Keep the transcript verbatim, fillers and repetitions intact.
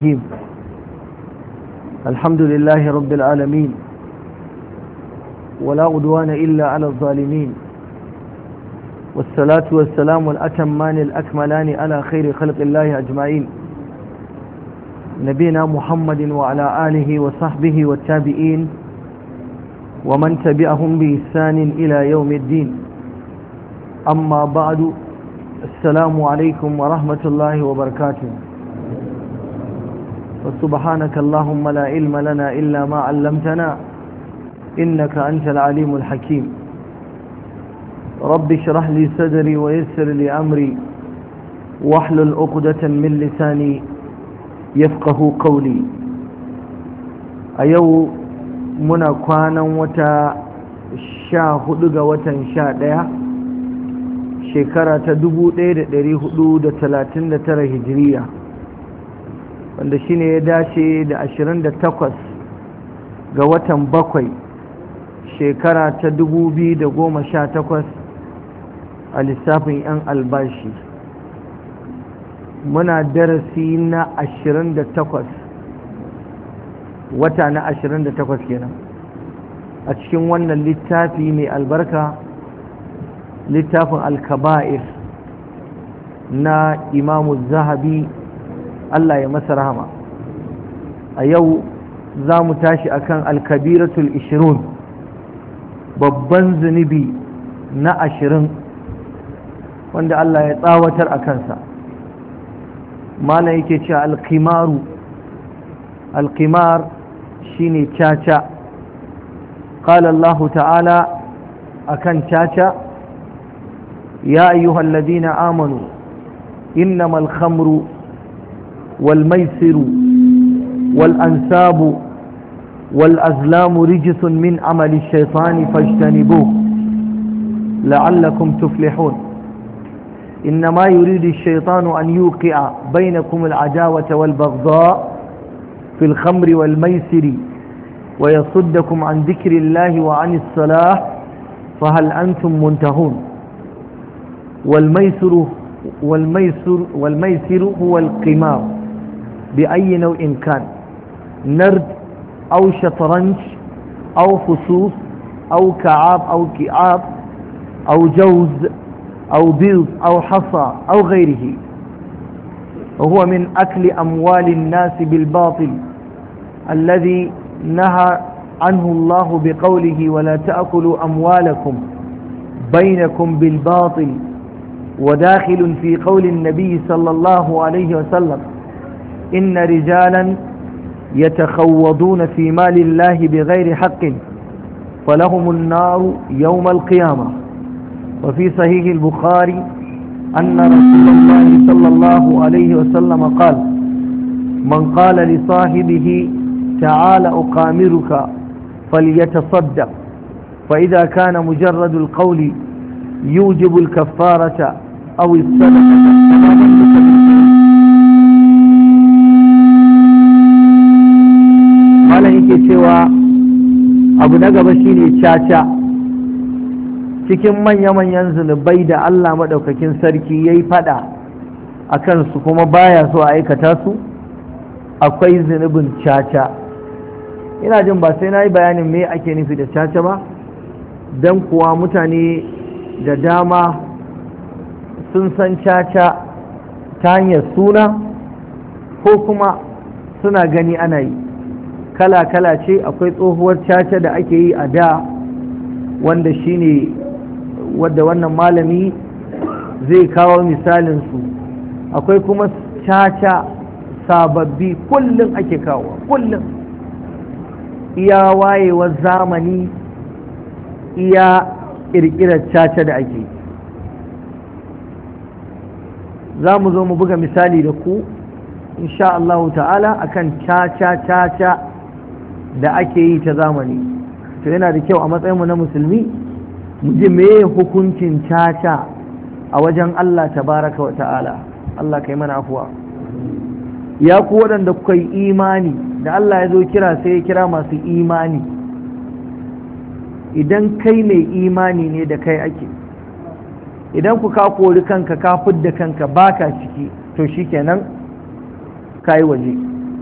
الرحيم. الحمد لله رب العالمين، ولا عدوان إلا على الظالمين، والصلاة والسلام الأتمان الأكملان على خير خلق الله أجمعين، نبينا محمد وعلى آله وصحبه والتابعين ومن تبعهم بإحسان إلى يوم الدين. أما بعد، السلام عليكم ورحمة الله وبركاته. وسبحانك اللهم لا علم لنا إلا ما علمتنا إنك أنت العليم الحكيم. رب اشرح لي صدري ويسر لي أمري واحلل عقدة من لساني يفقه قولي. أيو منا كوانا وتا شاهد وتا شادية شكرا تدبو دير ديري حدود ثلاثين ترى هجرية، wanda shine ya dace da ashirin da takwas ga watan bakwai shekara ta dubu biyu da goma sha takwas a lissafin 'yan albashi. Muna darasi na ashirin da takwas, wata na ashirin da takwas kenan a cikin wannan littafi mai albarka, littafin alkaba'ir na imamu zahabi, Allah ya masa rahama. A yau za mu tashi akan alkabiratul ishirun, babban zunubi na ashirin wanda Allah ya tsawatar a kansa. Malam yake cewa alkimaru, alkimar shine caca. Qala Allah ta'ala akan caca: ya ayyuhal ladina amanu innamal khamru والميسر والأنساب والأزلام رجس من عمل الشيطان فاجتنبوه لعلكم تفلحون. إنما يريد الشيطان أن يوقع بينكم العداوة والبغضاء في الخمر والميسر ويصدكم عن ذكر الله وعن الصلاة فهل أنتم منتهون. والميسر والميسر والميسر هو القمار بأي نوع كان، نرد أو شطرنج أو فصوص أو كعاب أو كعاب أو جوز أو بيض أو حصى أو غيره، وهو من أكل أموال الناس بالباطل الذي نهى عنه الله بقوله: ولا تأكلوا أموالكم بينكم بالباطل، وداخل في قول النبي صلى الله عليه وسلم: إن رجالا يتخوضون في مال الله بغير حق فلهم النار يوم القيامة. وفي صحيح البخاري أن رسول الله صلى الله عليه وسلم قال: من قال لصاحبه تعال أقامرك فليتصدق، فإذا كان مجرد القول يوجب الكفارة أو الصدقة. malam yake cewa abu na gaba shine caca. Cikin manya-manyan zunubai da Allah maɗaukakin sarki ya yi fada a kansu kuma baya so a aikata su, akwai zunubin caca. Ina jin ba sai na yi bayanin me ake nufi da caca ba, don kuwa mutane da dama sun san caca ta hanyar suna ko kuma suna gani ana yi. Kala-kala ce. Akwai tsohuwar caca da ake yi a da, wanda shine wadda wannan malami zai kawo misalinsu. Akwai kuma caca sababbi, kullum ake kawo, kullum iya wayewar zamani, iya ƙirƙirar caca da ake. za mu zo mu buga misali da ku insha Allah ta'ala akan caca-caca da ake yi ta zamani. to yana da kyau a matsayinmu na musulmi mu ji meye hukuncin caca a wajen Allah tabaraka wa ta'ala. Allah kai mana afuwa. Ya ku waɗanda kuka yi imani, da Allah ya zo kira sai ya kira masu imani. Idan kai mai imani ne da kai ake, idan ku ka kori kanka ka fidda kanka baka ciki, to shikenan kai waje.